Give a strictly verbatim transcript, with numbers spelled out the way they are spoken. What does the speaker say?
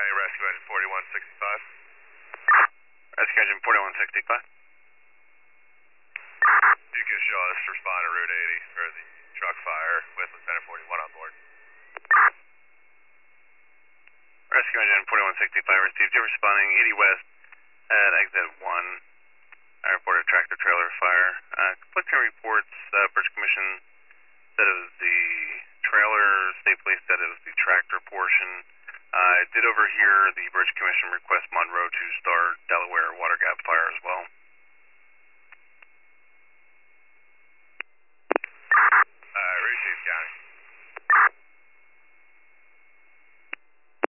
County Rescue Engine forty-one sixty-five. Rescue Engine forty-one sixty-five. You can show us respond to Route eighty for the truck fire with Lieutenant forty-one on board. Rescue Engine forty-one sixty-five received. You're responding eighty West at exit one. I reported tractor trailer fire. Uh, conflicting reports, uh, Bridge Commission said it was the trailer, State Police said it was the tractor portion. Uh, I did overhear the Bridge Commission request Monroe to start